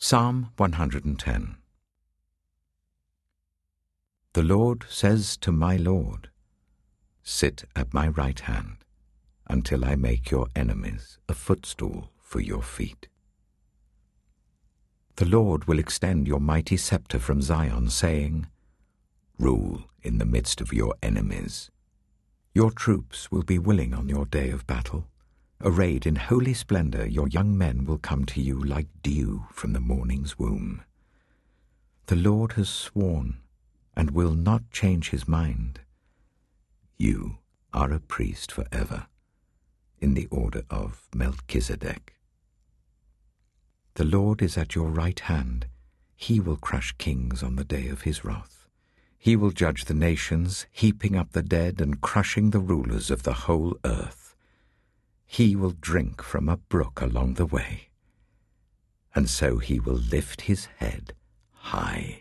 Psalm 110. The Lord says to my Lord, "Sit at my right hand, until I make your enemies a footstool for your feet." The Lord will extend your mighty scepter from Zion, saying, "Rule in the midst of your enemies." Your troops will be willing on your day of battle. Arrayed in holy splendor, your young men will come to you like dew from the morning's womb. The Lord has sworn and will not change his mind. You are a priest forever, in the order of Melchizedek. The Lord is at your right hand. He will crush kings on the day of his wrath. He will judge the nations, heaping up the dead and crushing the rulers of the whole earth. He will drink from a brook along the way, and so he will lift his head high.